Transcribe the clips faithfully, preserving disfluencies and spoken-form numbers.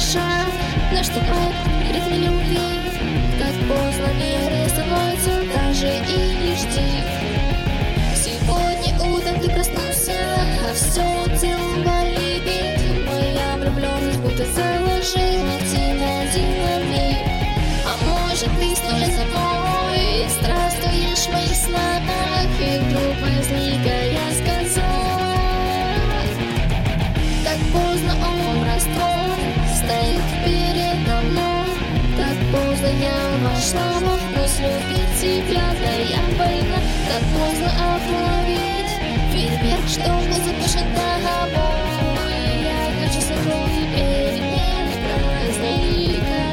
шаг наступает в ритме любви. Так поздно мир становится, даже и не жди. Сегодня утром ты проснулся, а все тело болит. Моя влюбленность будто заложила тебя динамит. А может ты снова за мной здравствуешь в моих снах, и вдруг возник, а я сказал. Так поздно он расстроен, стоит передо мной. Так поздно я вошла во вкус любить тебя, да я больна. Так поздно отловить фейерверк, что был запущен тобой. Я хочу с тобой перемен праздника.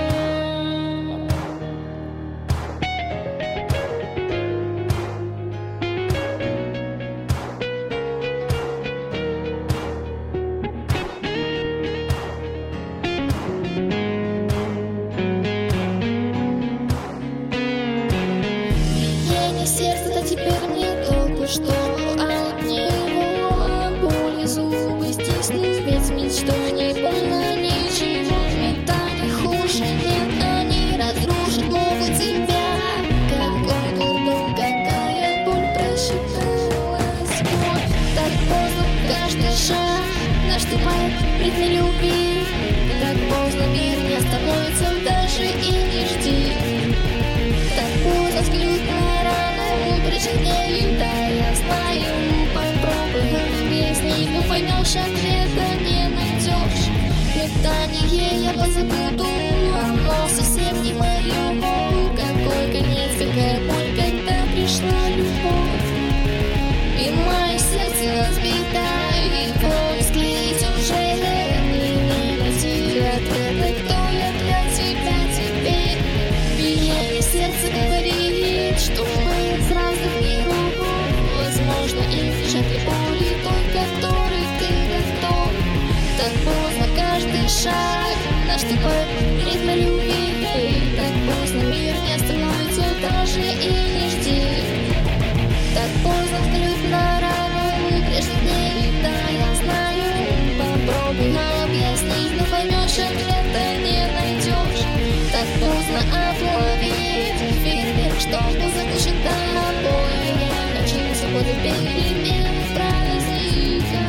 Сердце-то теперь мне только что от него. Боли зубы стиснут, ведь мечтой не больно ничего. Метание хуже, нет, они разрушат могут тебя. Какой дурдом, какая боль просчиталась. Вот так поздно каждый шаг наступает в ритме любви. Так поздно мир не остановится, даже и не жди. Так поздно взглянуть на рану, причинею, да я знаю. Попробуй объяснить, но поймешь, ответа не найдешь. Метание я позабуду, оно совсем не мое. Какой конец, какая боль, когда пришла любовь. И мое сердце разбито, его склеить уже не найти ответа. Кто я для тебя теперь? Биение сердца говорит, что мы из разных миров. Возможно, избежать и боли, той, которой ты готов. Так поздно каждый шаг наступает в ритме любви. Так поздно мир не остановится, даже и не жди. Так поздно взглянуть на рану прежних дней, да я знаю. Попробуй объяснить, но поймешь, ответа не найдешь. Так поздно отловить фейерверк, что был запущен тобой. Я хочу свободы перемен праздника.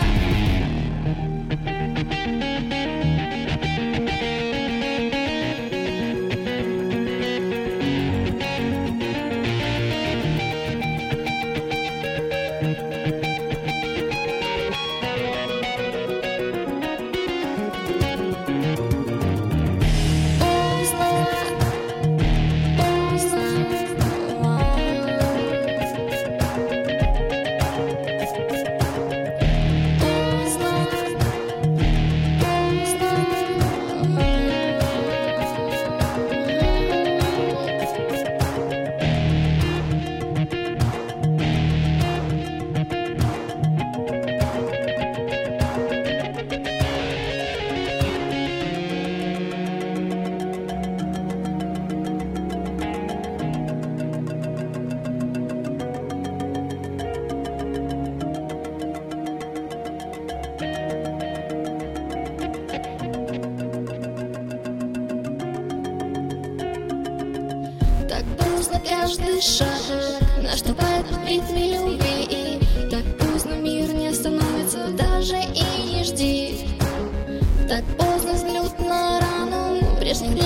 Каждый шаг наступает в ритме любви. Так поздно мир не остановится, даже и не жди. Так поздно взглянуть на рану прежних дней.